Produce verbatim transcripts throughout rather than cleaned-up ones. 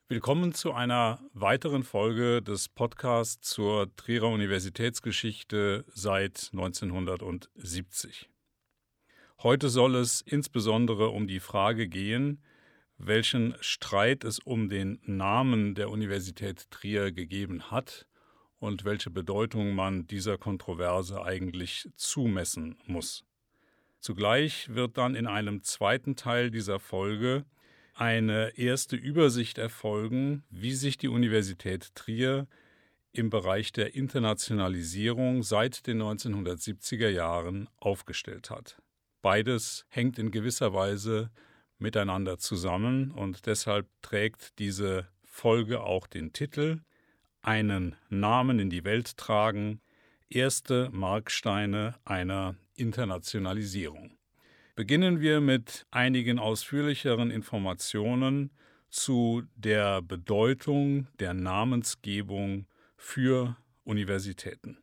Willkommen zu einer weiteren Folge des Podcasts zur Trierer Universitätsgeschichte seit neunzehnhundertsiebzig. Heute soll es insbesondere um die Frage gehen, welchen Streit es um den Namen der Universität Trier gegeben hat und welche Bedeutung man dieser Kontroverse eigentlich zumessen muss. Zugleich wird dann in einem zweiten Teil dieser Folge eine erste Übersicht erfolgen, wie sich die Universität Trier im Bereich der Internationalisierung seit den neunzehnhundertsiebziger Jahren aufgestellt hat. Beides hängt in gewisser Weise miteinander zusammen und deshalb trägt diese Folge auch den Titel »Einen Namen in die Welt tragen – Erste Marksteine einer Internationalisierung«. Beginnen wir mit einigen ausführlicheren Informationen zu der Bedeutung der Namensgebung für Universitäten.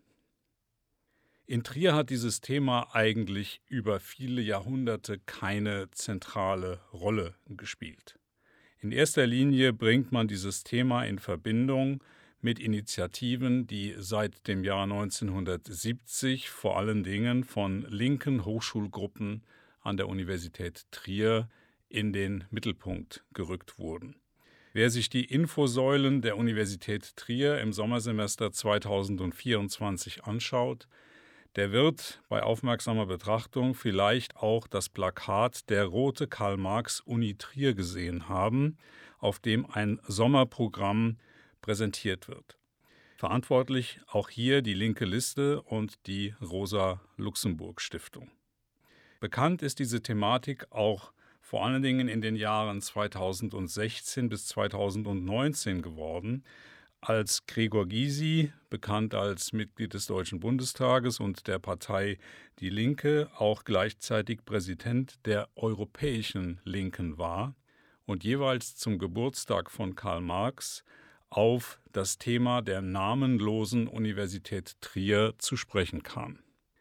In Trier hat dieses Thema eigentlich über viele Jahrhunderte keine zentrale Rolle gespielt. In erster Linie bringt man dieses Thema in Verbindung mit Initiativen, die seit dem Jahr neunzehnhundertsiebzig vor allen Dingen von linken Hochschulgruppen an der Universität Trier in den Mittelpunkt gerückt wurden. Wer sich die Infosäulen der Universität Trier im Sommersemester zweitausendvierundzwanzig anschaut, der wird bei aufmerksamer Betrachtung vielleicht auch das Plakat der Rote Karl-Marx-Uni Trier gesehen haben, auf dem ein Sommerprogramm präsentiert wird. Verantwortlich auch hier die Linke Liste und die Rosa-Luxemburg-Stiftung. Bekannt ist diese Thematik auch vor allen Dingen in den Jahren zweitausendsechzehn bis zweitausendneunzehn geworden, als Gregor Gysi, bekannt als Mitglied des Deutschen Bundestages und der Partei Die Linke, auch gleichzeitig Präsident der Europäischen Linken war und jeweils zum Geburtstag von Karl Marx auf das Thema der namenlosen Universität Trier zu sprechen kam.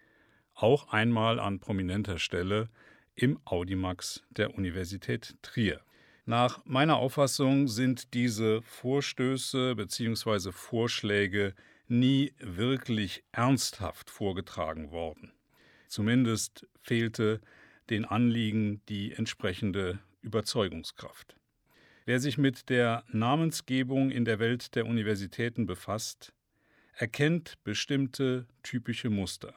Auch einmal an prominenter Stelle im Audimax der Universität Trier. Nach meiner Auffassung sind diese Vorstöße bzw. Vorschläge nie wirklich ernsthaft vorgetragen worden. Zumindest fehlte den Anliegen die entsprechende Überzeugungskraft. Wer sich mit der Namensgebung in der Welt der Universitäten befasst, erkennt bestimmte typische Muster.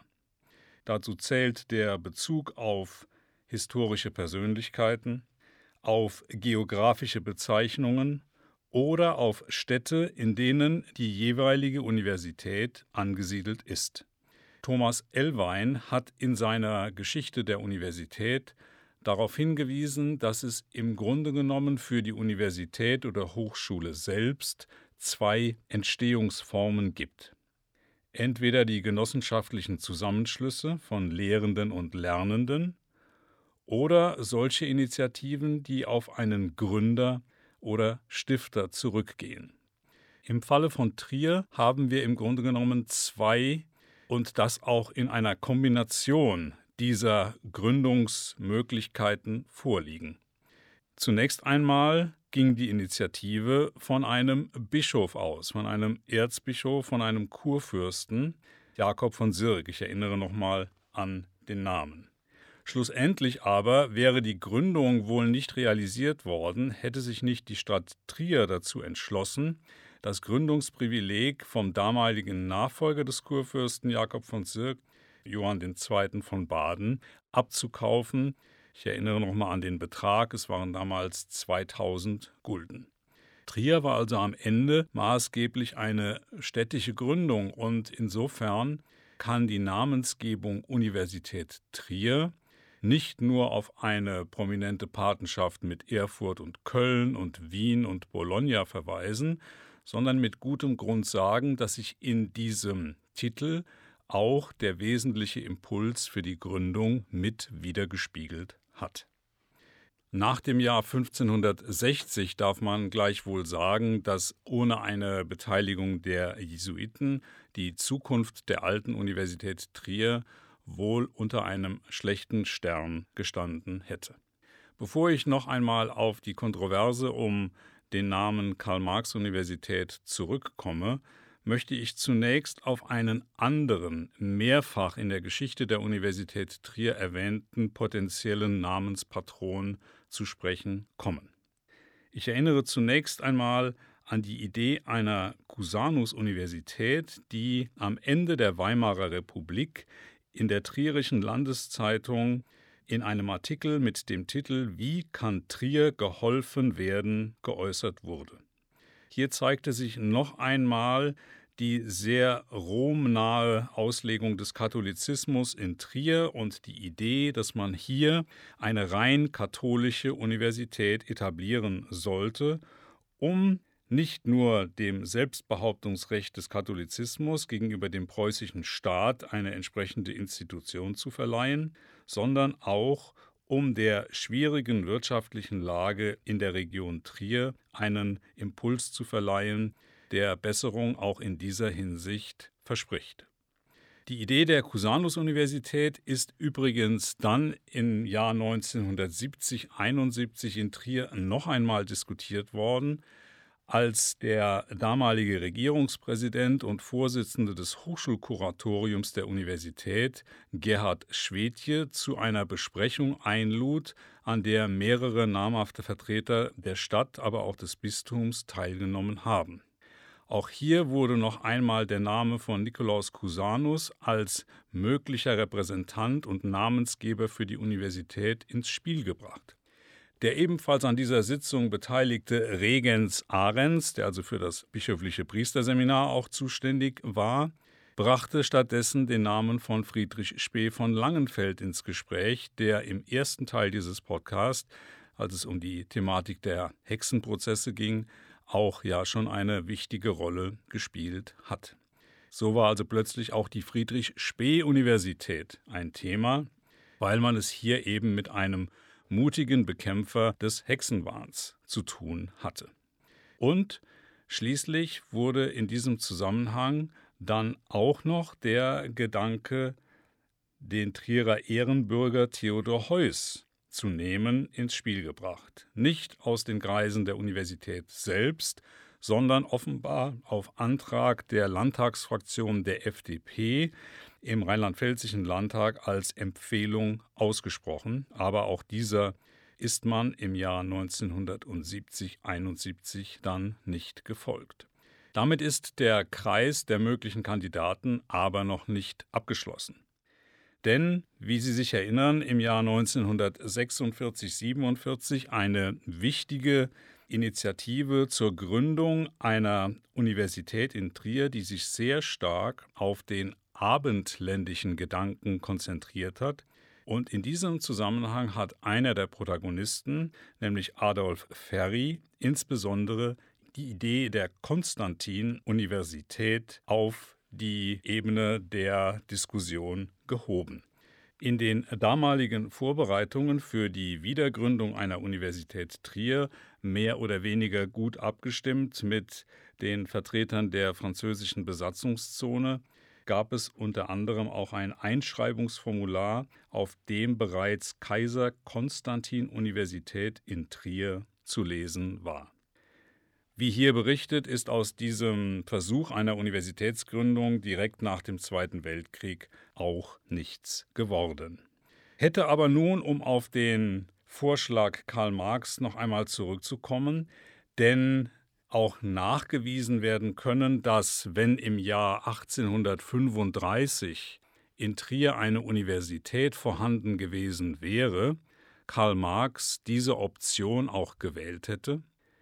Dazu zählt der Bezug auf historische Persönlichkeiten, auf geografische Bezeichnungen oder auf Städte, in denen die jeweilige Universität angesiedelt ist. Thomas Ellwein hat in seiner Geschichte der Universität darauf hingewiesen, dass es im Grunde genommen für die Universität oder Hochschule selbst zwei Entstehungsformen gibt. Entweder die genossenschaftlichen Zusammenschlüsse von Lehrenden und Lernenden oder solche Initiativen, die auf einen Gründer oder Stifter zurückgehen. Im Falle von Trier haben wir im Grunde genommen zwei und das auch in einer Kombination dieser Gründungsmöglichkeiten vorliegen. Zunächst einmal ging die Initiative von einem Bischof aus, von einem Erzbischof, von einem Kurfürsten, Jakob von Sirk. Ich erinnere nochmal an den Namen. Schlussendlich aber wäre die Gründung wohl nicht realisiert worden, hätte sich nicht die Stadt Trier dazu entschlossen, das Gründungsprivileg vom damaligen Nachfolger des Kurfürsten Jakob von Sirk, Johann der Zweite. Von Baden, abzukaufen. Ich erinnere nochmal an den Betrag, es waren damals zweitausend Gulden. Trier war also am Ende maßgeblich eine städtische Gründung und insofern kann die Namensgebung Universität Trier nicht nur auf eine prominente Patenschaft mit Erfurt und Köln und Wien und Bologna verweisen, sondern mit gutem Grund sagen, dass sich in diesem Titel auch der wesentliche Impuls für die Gründung mit widergespiegelt hat. Nach dem Jahr fünfzehnhundertsechzig darf man gleichwohl sagen, dass ohne eine Beteiligung der Jesuiten die Zukunft der alten Universität Trier wohl unter einem schlechten Stern gestanden hätte. Bevor ich noch einmal auf die Kontroverse um den Namen Karl-Marx-Universität zurückkomme, möchte ich zunächst auf einen anderen, mehrfach in der Geschichte der Universität Trier erwähnten potenziellen Namenspatron zu sprechen kommen. Ich erinnere zunächst einmal an die Idee einer Cusanus-Universität, die am Ende der Weimarer Republik in der Trierischen Landeszeitung in einem Artikel mit dem Titel »Wie kann Trier geholfen werden?« geäußert wurde. Hier zeigte sich noch einmal die sehr romnahe Auslegung des Katholizismus in Trier und die Idee, dass man hier eine rein katholische Universität etablieren sollte, um nicht nur dem Selbstbehauptungsrecht des Katholizismus gegenüber dem preußischen Staat eine entsprechende Institution zu verleihen, sondern auch um der schwierigen wirtschaftlichen Lage in der Region Trier einen Impuls zu verleihen, der Besserung auch in dieser Hinsicht verspricht. Die Idee der Cusanus-Universität ist übrigens dann im Jahr neunzehnhundertsiebzig einundsiebzig in Trier noch einmal diskutiert worden, als der damalige Regierungspräsident und Vorsitzende des Hochschulkuratoriums der Universität, Gerhard Schwedtje, zu einer Besprechung einlud, an der mehrere namhafte Vertreter der Stadt, aber auch des Bistums teilgenommen haben. Auch hier wurde noch einmal der Name von Nikolaus Cusanus als möglicher Repräsentant und Namensgeber für die Universität ins Spiel gebracht. Der ebenfalls an dieser Sitzung beteiligte Regens Ahrens, der also für das bischöfliche Priesterseminar auch zuständig war, brachte stattdessen den Namen von Friedrich Spee von Langenfeld ins Gespräch, der im ersten Teil dieses Podcasts, als es um die Thematik der Hexenprozesse ging, auch ja schon eine wichtige Rolle gespielt hat. So war also plötzlich auch die Friedrich-Spee-Universität ein Thema, weil man es hier eben mit einem mutigen Bekämpfer des Hexenwahns zu tun hatte. Und schließlich wurde in diesem Zusammenhang dann auch noch der Gedanke, den Trierer Ehrenbürger Theodor Heuss zu nehmen, ins Spiel gebracht. Nicht aus den Kreisen der Universität selbst, sondern offenbar auf Antrag der Landtagsfraktion der F D P im Rheinland-Pfälzischen Landtag als Empfehlung ausgesprochen. Aber auch dieser ist man im Jahr neunzehnhundertsiebzig einundsiebzig dann nicht gefolgt. Damit ist der Kreis der möglichen Kandidaten aber noch nicht abgeschlossen. Denn, wie Sie sich erinnern, im Jahr neunzehnhundertsechsundvierzig siebenundvierzig eine wichtige Initiative zur Gründung einer Universität in Trier, die sich sehr stark auf den abendländischen Gedanken konzentriert hat. Und in diesem Zusammenhang hat einer der Protagonisten, nämlich Adolf Ferri, insbesondere die Idee der Konstantin-Universität auf die Ebene der Diskussion gehoben. In den damaligen Vorbereitungen für die Wiedergründung einer Universität Trier, mehr oder weniger gut abgestimmt mit den Vertretern der französischen Besatzungszone, gab es unter anderem auch ein Einschreibungsformular, auf dem bereits Kaiser-Konstantin-Universität in Trier zu lesen war. Wie hier berichtet, ist aus diesem Versuch einer Universitätsgründung direkt nach dem Zweiten Weltkrieg auch nichts geworden. Hätte aber nun, um auf den Vorschlag Karl Marx noch einmal zurückzukommen, denn auch nachgewiesen werden können, dass, wenn im Jahr achtzehnhundertfünfunddreißig in Trier eine Universität vorhanden gewesen wäre, Karl Marx diese Option auch gewählt hätte?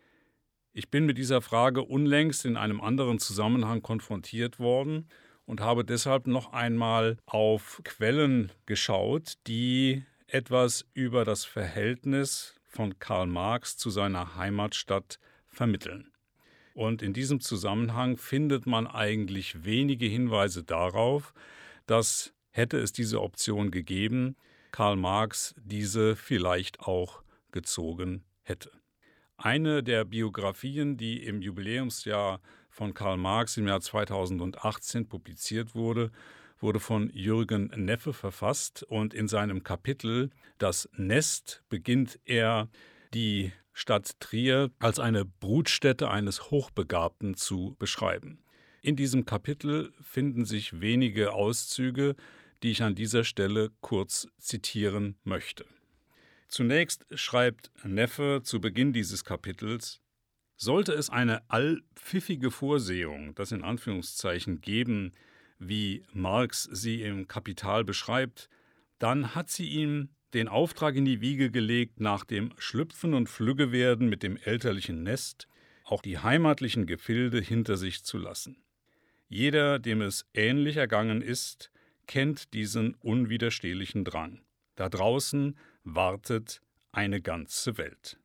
Ich bin mit dieser Frage unlängst in einem anderen Zusammenhang konfrontiert worden und habe deshalb noch einmal auf Quellen geschaut, die etwas über das Verhältnis von Karl Marx zu seiner Heimatstadt vermitteln. Und in diesem Zusammenhang findet man eigentlich wenige Hinweise darauf, dass, hätte es diese Option gegeben, Karl Marx diese vielleicht auch gezogen hätte. Eine der Biografien, die im Jubiläumsjahr von Karl Marx im Jahr zweitausendachtzehn publiziert wurde, wurde von Jürgen Neffe verfasst und in seinem Kapitel »Das Nest« beginnt er die Stadt Trier als eine Brutstätte eines Hochbegabten zu beschreiben. In diesem Kapitel finden sich wenige Auszüge, die ich an dieser Stelle kurz zitieren möchte. Zunächst schreibt Neffe zu Beginn dieses Kapitels: Sollte es eine allpfiffige Vorsehung, das in Anführungszeichen, geben, wie Marx sie im Kapital beschreibt, dann hat sie ihm den Auftrag in die Wiege gelegt, nach dem Schlüpfen und Flüggewerden mit dem elterlichen Nest auch die heimatlichen Gefilde hinter sich zu lassen. Jeder, dem es ähnlich ergangen ist, kennt diesen unwiderstehlichen Drang. Da draußen wartet eine ganze Welt.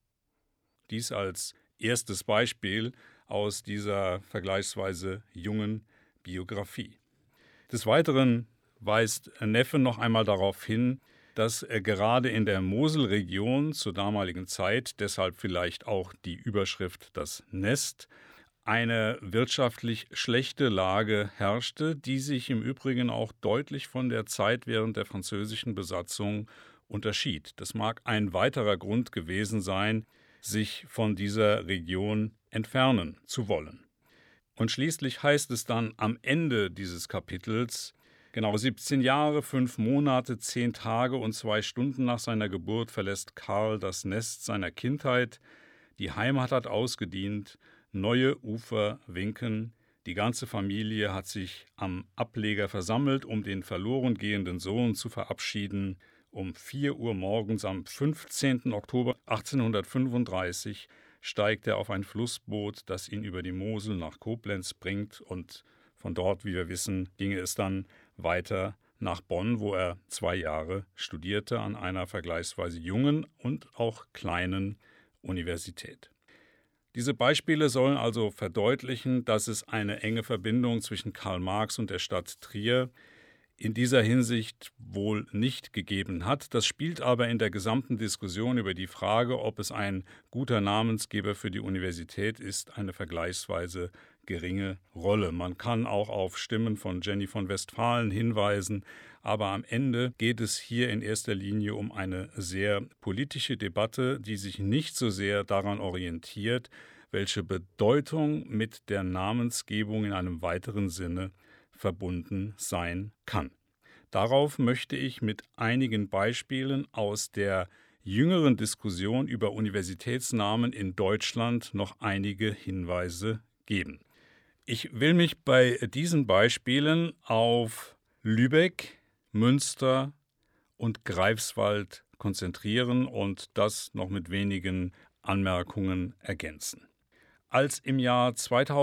Dies als erstes Beispiel aus dieser vergleichsweise jungen Biografie. Des Weiteren weist Neffe noch einmal darauf hin, dass gerade in der Moselregion zur damaligen Zeit, deshalb vielleicht auch die Überschrift Das Nest, eine wirtschaftlich schlechte Lage herrschte, die sich im Übrigen auch deutlich von der Zeit während der französischen Besatzung unterschied. Das mag ein weiterer Grund gewesen sein, sich von dieser Region entfernen zu wollen. Und schließlich heißt es dann am Ende dieses Kapitels: Genau siebzehn Jahre, fünf Monate, zehn Tage und zwei Stunden nach seiner Geburt verlässt Karl das Nest seiner Kindheit. Die Heimat hat ausgedient, neue Ufer winken. Die ganze Familie hat sich am Ableger versammelt, um den verloren gehenden Sohn zu verabschieden. Um vier Uhr morgens am fünfzehnten Oktober achtzehnhundertfünfunddreißig steigt er auf ein Flussboot, das ihn über die Mosel nach Koblenz bringt, und von dort, wie wir wissen, ginge es dann weiter nach Bonn, wo er zwei Jahre studierte an einer vergleichsweise jungen und auch kleinen Universität. Diese Beispiele sollen also verdeutlichen, dass es eine enge Verbindung zwischen Karl Marx und der Stadt Trier in dieser Hinsicht wohl nicht gegeben hat. Das spielt aber in der gesamten Diskussion über die Frage, ob es ein guter Namensgeber für die Universität ist, eine vergleichsweise geringe Rolle. Man kann auch auf Stimmen von Jenny von Westphalen hinweisen, aber am Ende geht es hier in erster Linie um eine sehr politische Debatte, die sich nicht so sehr daran orientiert, welche Bedeutung mit der Namensgebung in einem weiteren Sinne verbunden sein kann. Darauf möchte ich mit einigen Beispielen aus der jüngeren Diskussion über Universitätsnamen in Deutschland noch einige Hinweise geben. Ich will mich bei diesen Beispielen auf Lübeck, Münster und Greifswald konzentrieren und das noch mit wenigen Anmerkungen ergänzen. Als im Jahr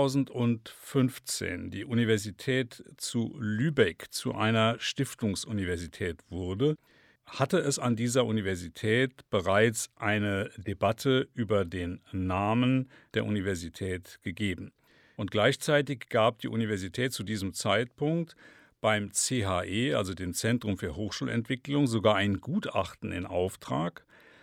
zweitausendfünfzehn die Universität zu Lübeck zu einer Stiftungsuniversität wurde, hatte es an dieser Universität bereits eine Debatte über den Namen der Universität gegeben. Und gleichzeitig gab die Universität zu diesem Zeitpunkt beim C H E, also dem Zentrum für Hochschulentwicklung, sogar ein Gutachten in Auftrag,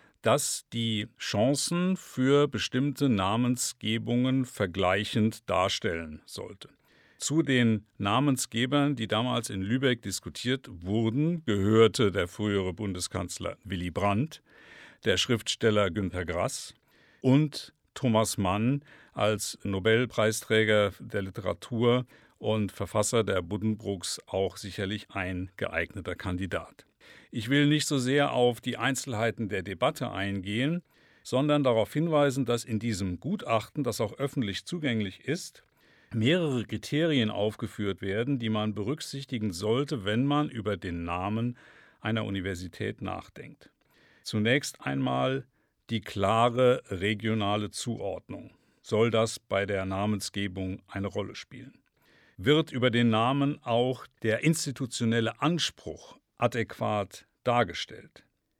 das die Chancen für bestimmte Namensgebungen vergleichend darstellen sollte. Zu den Namensgebern, die damals in Lübeck diskutiert wurden, gehörte der frühere Bundeskanzler Willy Brandt, der Schriftsteller Günter Grass und Thomas Mann als Nobelpreisträger der Literatur und Verfasser der Buddenbrooks auch sicherlich ein geeigneter Kandidat. Ich will nicht so sehr auf die Einzelheiten der Debatte eingehen, sondern darauf hinweisen, dass in diesem Gutachten, das auch öffentlich zugänglich ist, mehrere Kriterien aufgeführt werden, die man berücksichtigen sollte, wenn man über den Namen einer Universität nachdenkt. Zunächst einmal die klare regionale Zuordnung. Soll das bei der Namensgebung eine Rolle spielen? Wird über den Namen auch der institutionelle Anspruch adäquat dargestellt?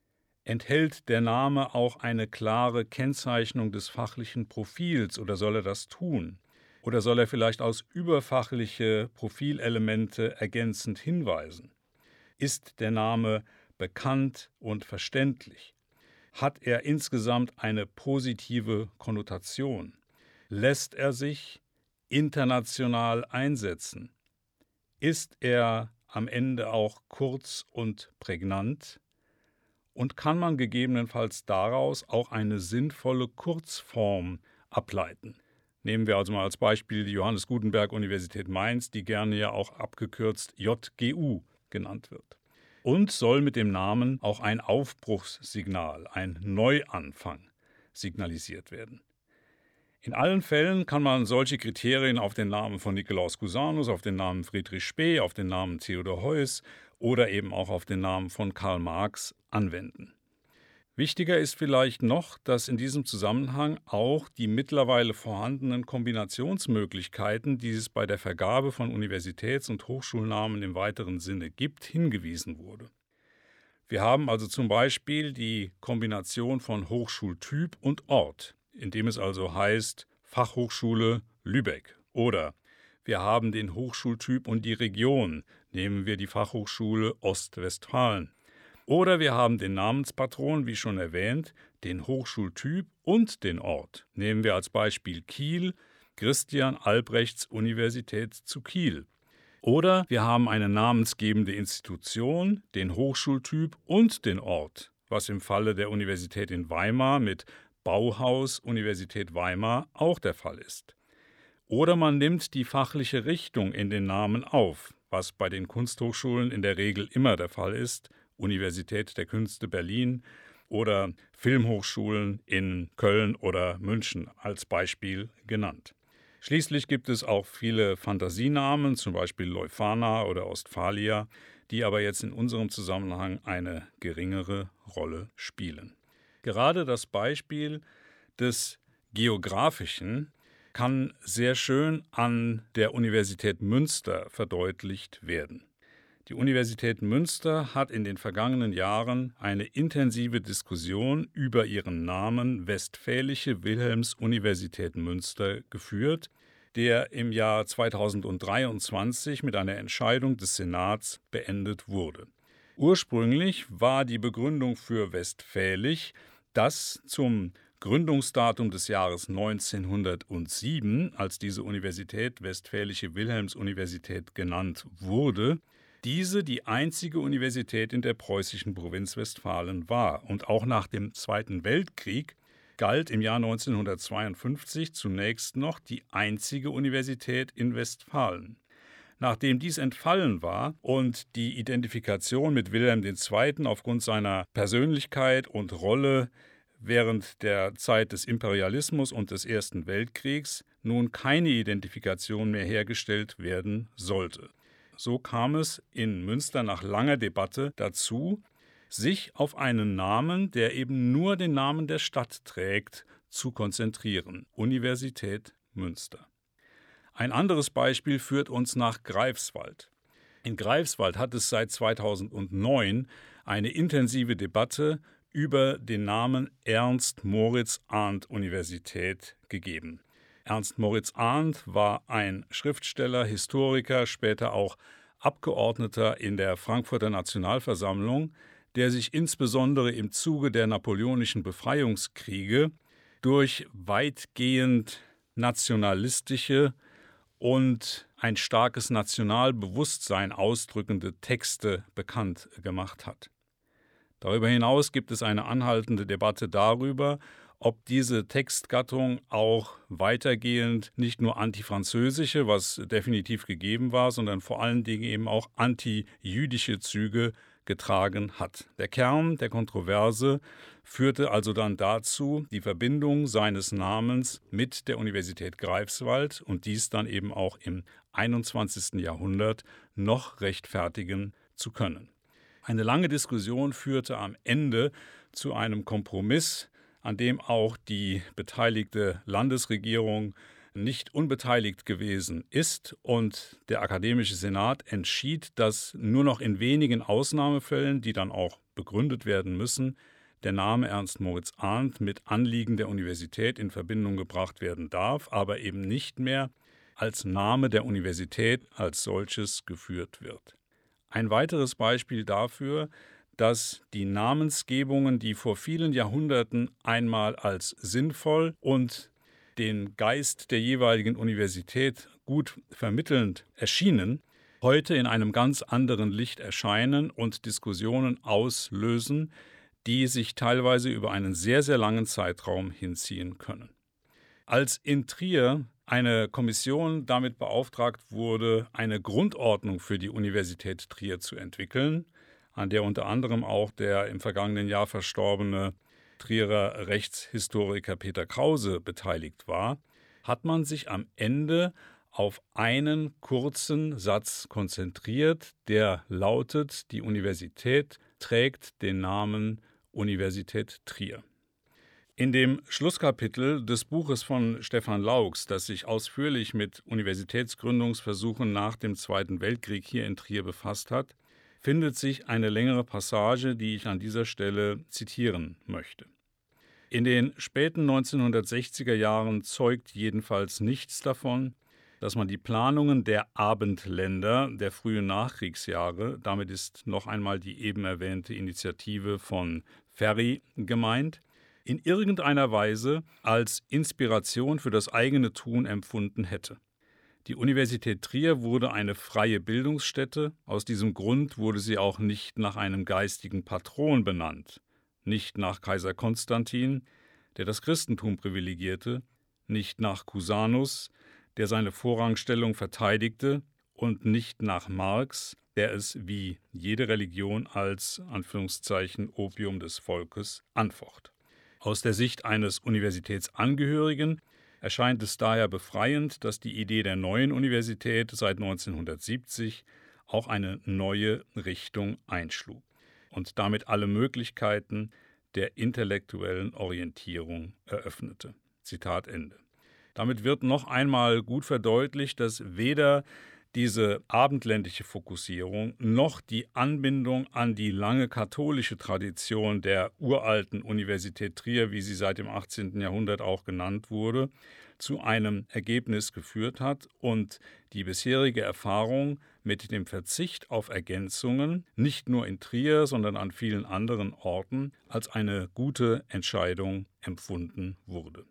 Enthält der Name auch eine klare Kennzeichnung des fachlichen Profils oder soll er das tun? Oder soll er vielleicht aus überfachliche Profilelemente ergänzend hinweisen? Ist der Name bekannt und verständlich? Hat er insgesamt eine positive Konnotation? Lässt er sich international einsetzen? Ist er am Ende auch kurz und prägnant? und kann man gegebenenfalls daraus auch eine sinnvolle Kurzform ableiten. Nehmen wir also mal als Beispiel die Johannes Gutenberg Universität Mainz, die gerne ja auch abgekürzt J G U genannt wird. Und soll mit dem Namen auch ein Aufbruchssignal, ein Neuanfang signalisiert werden. In allen Fällen kann man solche Kriterien auf den Namen von Nikolaus Cusanus, auf den Namen Friedrich Spee, auf den Namen Theodor Heuss oder eben auch auf den Namen von Karl Marx anwenden. Wichtiger ist vielleicht noch, dass in diesem Zusammenhang auch die mittlerweile vorhandenen Kombinationsmöglichkeiten, die es bei der Vergabe von Universitäts- und Hochschulnamen im weiteren Sinne gibt, hingewiesen wurde. Wir haben also zum Beispiel die Kombination von Hochschultyp und Ort, indem es also heißt Fachhochschule Lübeck. Oder wir haben den Hochschultyp und die Region, nehmen wir die Fachhochschule Ostwestfalen. Oder wir haben den Namenspatron, wie schon erwähnt, den Hochschultyp und den Ort. Nehmen wir als Beispiel Kiel, Christian Albrechts Universität zu Kiel. Oder wir haben eine namensgebende Institution, den Hochschultyp und den Ort, was im Falle der Universität in Weimar mit Bauhaus Universität Weimar auch der Fall ist. Oder man nimmt die fachliche Richtung in den Namen auf, was bei den Kunsthochschulen in der Regel immer der Fall ist, Universität der Künste Berlin oder Filmhochschulen in Köln oder München als Beispiel genannt. Schließlich gibt es auch viele Fantasienamen, zum Beispiel Leuphana oder Ostfalia, die aber jetzt in unserem Zusammenhang eine geringere Rolle spielen. Gerade das Beispiel des Geografischen kann sehr schön an der Universität Münster verdeutlicht werden. Die Universität Münster hat in den vergangenen Jahren eine intensive Diskussion über ihren Namen Westfälische Wilhelms-Universität Münster geführt, der im Jahr zweitausenddreiundzwanzig mit einer Entscheidung des Senats beendet wurde. Ursprünglich war die Begründung für Westfälisch, dass zum Gründungsdatum des Jahres neunzehnhundertsieben, als diese Universität Westfälische Wilhelms-Universität genannt wurde, diese die einzige Universität in der preußischen Provinz Westfalen war. Und auch nach dem Zweiten Weltkrieg galt im Jahr neunzehnhundertzweiundfünfzig zunächst noch die einzige Universität in Westfalen. Nachdem dies entfallen war und die Identifikation mit Wilhelm der Zweite. Aufgrund seiner Persönlichkeit und Rolle während der Zeit des Imperialismus und des Ersten Weltkriegs nun keine Identifikation mehr hergestellt werden sollte. So kam es in Münster nach langer Debatte dazu, sich auf einen Namen, der eben nur den Namen der Stadt trägt, zu konzentrieren: Universität Münster. Ein anderes Beispiel führt uns nach Greifswald. In Greifswald hat es seit zweitausendneun eine intensive Debatte über den Namen Ernst-Moritz-Arndt-Universität gegeben. Ernst Moritz Arndt war ein Schriftsteller, Historiker, später auch Abgeordneter in der Frankfurter Nationalversammlung, der sich insbesondere im Zuge der napoleonischen Befreiungskriege durch weitgehend nationalistische und ein starkes Nationalbewusstsein ausdrückende Texte bekannt gemacht hat. Darüber hinaus gibt es eine anhaltende Debatte darüber, ob diese Textgattung auch weitergehend nicht nur antifranzösische, was definitiv gegeben war, sondern vor allen Dingen eben auch antijüdische Züge getragen hat. Der Kern der Kontroverse führte also dann dazu, die Verbindung seines Namens mit der Universität Greifswald und dies dann eben auch im einundzwanzigsten Jahrhundert noch rechtfertigen zu können. Eine lange Diskussion führte am Ende zu einem Kompromiss, an dem auch die beteiligte Landesregierung nicht unbeteiligt gewesen ist, und der Akademische Senat entschied, dass nur noch in wenigen Ausnahmefällen, die dann auch begründet werden müssen, der Name Ernst Moritz Arndt mit Anliegen der Universität in Verbindung gebracht werden darf, aber eben nicht mehr als Name der Universität als solches geführt wird. Ein weiteres Beispiel dafür, dass die Namensgebungen, die vor vielen Jahrhunderten einmal als sinnvoll und den Geist der jeweiligen Universität gut vermittelnd erschienen, heute in einem ganz anderen Licht erscheinen und Diskussionen auslösen, die sich teilweise über einen sehr, sehr langen Zeitraum hinziehen können. Als in Trier eine Kommission damit beauftragt wurde, eine Grundordnung für die Universität Trier zu entwickeln, an der unter anderem auch der im vergangenen Jahr verstorbene Trierer Rechtshistoriker Peter Krause beteiligt war, hat man sich am Ende auf einen kurzen Satz konzentriert, der lautet: Die Universität trägt den Namen Universität Trier. In dem Schlusskapitel des Buches von Stefan Laux, das sich ausführlich mit Universitätsgründungsversuchen nach dem Zweiten Weltkrieg hier in Trier befasst hat, findet sich eine längere Passage, die ich an dieser Stelle zitieren möchte. In den späten neunzehnhundertsechziger Jahren zeugt jedenfalls nichts davon, dass man die Planungen der Abendländer der frühen Nachkriegsjahre, damit ist noch einmal die eben erwähnte Initiative von Ferry gemeint, in irgendeiner Weise als Inspiration für das eigene Tun empfunden hätte. Die Universität Trier wurde eine freie Bildungsstätte, aus diesem Grund wurde sie auch nicht nach einem geistigen Patron benannt, nicht nach Kaiser Konstantin, der das Christentum privilegierte, nicht nach Cusanus, der seine Vorrangstellung verteidigte, und nicht nach Marx, der es wie jede Religion als Anführungszeichen Opium des Volkes anfocht. Aus der Sicht eines Universitätsangehörigen erscheint es daher befreiend, dass die Idee der neuen Universität seit neunzehnhundertsiebzig auch eine neue Richtung einschlug und damit alle Möglichkeiten der intellektuellen Orientierung eröffnete. Zitat Ende. Damit wird noch einmal gut verdeutlicht, dass weder diese abendländische Fokussierung noch die Anbindung an die lange katholische Tradition der uralten Universität Trier, wie sie seit dem achtzehnten Jahrhundert auch genannt wurde, zu einem Ergebnis geführt hat und die bisherige Erfahrung mit dem Verzicht auf Ergänzungen nicht nur in Trier, sondern an vielen anderen Orten als eine gute Entscheidung empfunden wurde.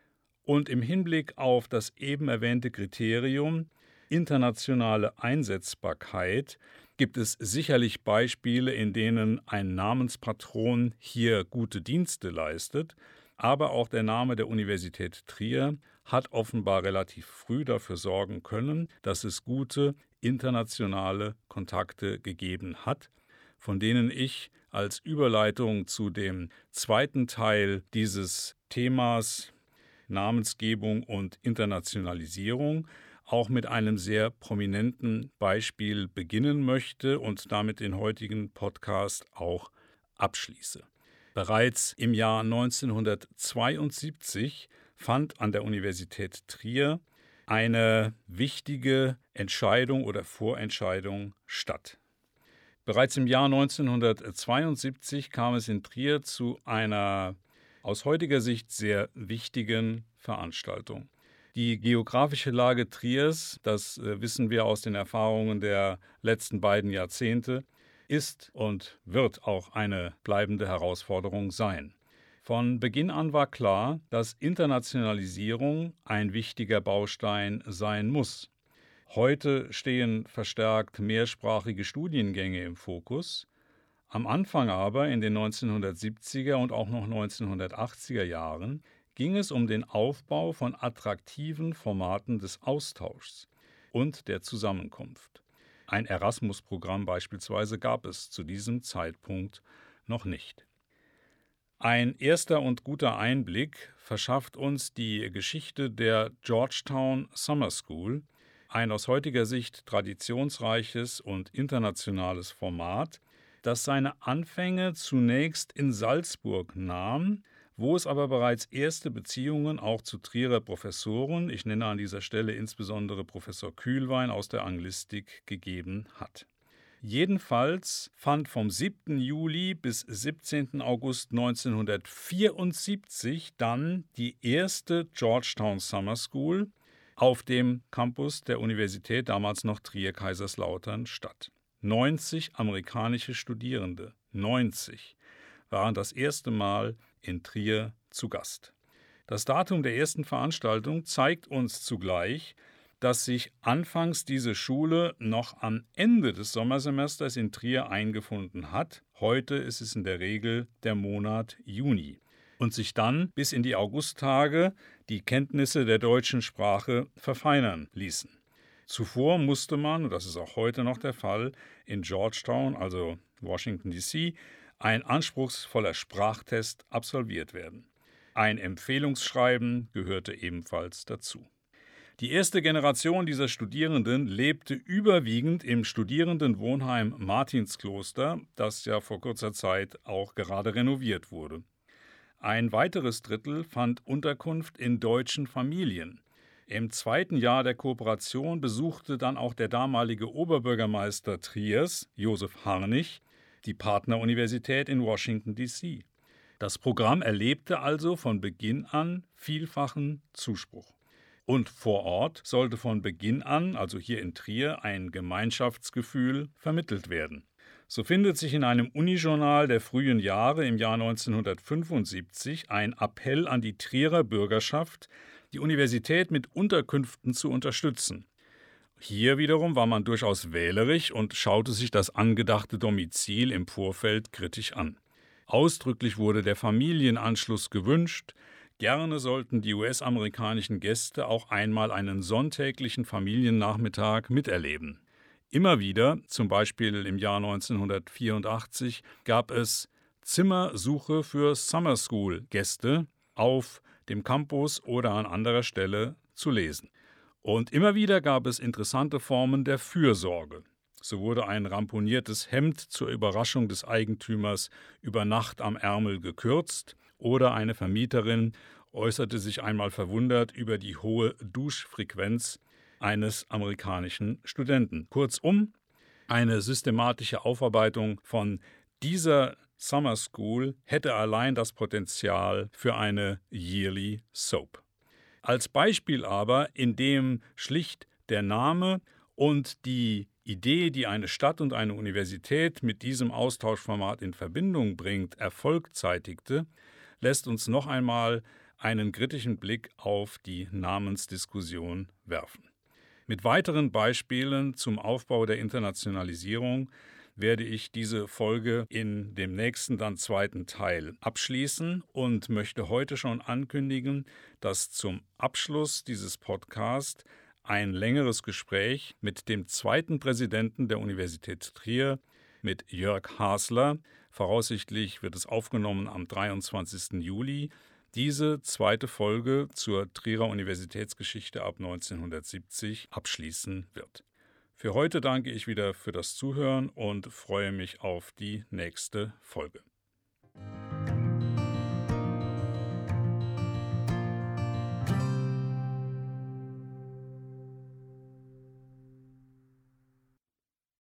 Und im Hinblick auf das eben erwähnte Kriterium internationale Einsetzbarkeit gibt es sicherlich Beispiele, in denen ein Namenspatron hier gute Dienste leistet, aber auch der Name der Universität Trier hat offenbar relativ früh dafür sorgen können, dass es gute internationale Kontakte gegeben hat, von denen ich als Überleitung zu dem zweiten Teil dieses Themas Namensgebung und Internationalisierung auch mit einem sehr prominenten Beispiel beginnen möchte und damit den heutigen Podcast auch abschließe. Bereits im Jahr neunzehnhundertzweiundsiebzig fand an der Universität Trier eine wichtige Entscheidung oder Vorentscheidung statt. Bereits im Jahr neunzehnhundertzweiundsiebzig kam es in Trier zu einer aus heutiger Sicht sehr wichtigen Veranstaltung. Die geografische Lage Triers, das äh, wissen wir aus den Erfahrungen der letzten beiden Jahrzehnte, ist und wird auch eine bleibende Herausforderung sein. Von Beginn an war klar, dass Internationalisierung ein wichtiger Baustein sein muss. Heute stehen verstärkt mehrsprachige Studiengänge im Fokus. Am Anfang aber, in den neunzehnhundertsiebziger und auch noch neunzehnhundertachtziger Jahren, ging es um den Aufbau von attraktiven Formaten des Austauschs und der Zusammenkunft. Ein Erasmus-Programm beispielsweise gab es zu diesem Zeitpunkt noch nicht. Ein erster und guter Einblick verschafft uns die Geschichte der Georgetown Summer School, ein aus heutiger Sicht traditionsreiches und internationales Format, das seine Anfänge zunächst in Salzburg nahm, wo es aber bereits erste Beziehungen auch zu Trierer Professoren, ich nenne an dieser Stelle insbesondere Professor Kühlwein aus der Anglistik, gegeben hat. Jedenfalls fand vom siebten Juli bis siebzehnten August neunzehnhundertvierundsiebzig dann die erste Georgetown Summer School auf dem Campus der Universität, damals noch Trier-Kaiserslautern, statt. neunzig amerikanische Studierende, neunzig, waren das erste Mal in Trier zu Gast. Das Datum der ersten Veranstaltung zeigt uns zugleich, dass sich anfangs diese Schule noch am Ende des Sommersemesters in Trier eingefunden hat, Heute ist es in der Regel der Monat Juni. Und sich dann bis in die Augusttage die Kenntnisse der deutschen Sprache verfeinern ließen. Zuvor musste man, und das ist auch heute noch der Fall, in Georgetown, also Washington D C, ein anspruchsvoller Sprachtest absolviert werden. Ein Empfehlungsschreiben gehörte ebenfalls dazu. Die erste Generation dieser Studierenden lebte überwiegend im Studierendenwohnheim Martinskloster, das ja vor kurzer Zeit auch gerade renoviert wurde. Ein weiteres Drittel fand Unterkunft in deutschen Familien. Im zweiten Jahr der Kooperation besuchte dann auch der damalige Oberbürgermeister Triers, Josef Harnig, die Partneruniversität in Washington D C. Das Programm erlebte also von Beginn an vielfachen Zuspruch. Und vor Ort sollte von Beginn an, also hier in Trier, ein Gemeinschaftsgefühl vermittelt werden. So findet sich in einem Unijournal der frühen Jahre im Jahr neunzehnhundertfünfundsiebzig ein Appell an die Trierer Bürgerschaft, die Universität mit Unterkünften zu unterstützen. Hier wiederum war man durchaus wählerisch und schaute sich das angedachte Domizil im Vorfeld kritisch an. Ausdrücklich wurde der Familienanschluss gewünscht. Gerne sollten die U S-amerikanischen Gäste auch einmal einen sonntäglichen Familiennachmittag miterleben. Immer wieder, zum Beispiel im Jahr neunzehnhundertvierundachtzig, gab es Zimmersuche für Summer School-Gäste auf dem Campus oder an anderer Stelle zu lesen. Und immer wieder gab es interessante Formen der Fürsorge. So wurde ein ramponiertes Hemd zur Überraschung des Eigentümers über Nacht am Ärmel gekürzt oder eine Vermieterin äußerte sich einmal verwundert über die hohe Duschfrequenz eines amerikanischen Studenten. Kurzum, eine systematische Aufarbeitung von dieser Summer School hätte allein das Potenzial für eine Yearly Soap. Als Beispiel aber, in dem schlicht der Name und die Idee, die eine Stadt und eine Universität mit diesem Austauschformat in Verbindung bringt, Erfolg zeitigte, lässt uns noch einmal einen kritischen Blick auf die Namensdiskussion werfen. Mit weiteren Beispielen zum Aufbau der Internationalisierung werde ich diese Folge in dem nächsten, dann zweiten Teil abschließen und möchte heute schon ankündigen, dass zum Abschluss dieses Podcasts ein längeres Gespräch mit dem zweiten Präsidenten der Universität Trier, mit Jörg Hasler, voraussichtlich wird es aufgenommen am dreiundzwanzigsten Juli, diese zweite Folge zur Trierer Universitätsgeschichte ab neunzehnhundertsiebzig abschließen wird. Für heute danke ich wieder für das Zuhören und freue mich auf die nächste Folge.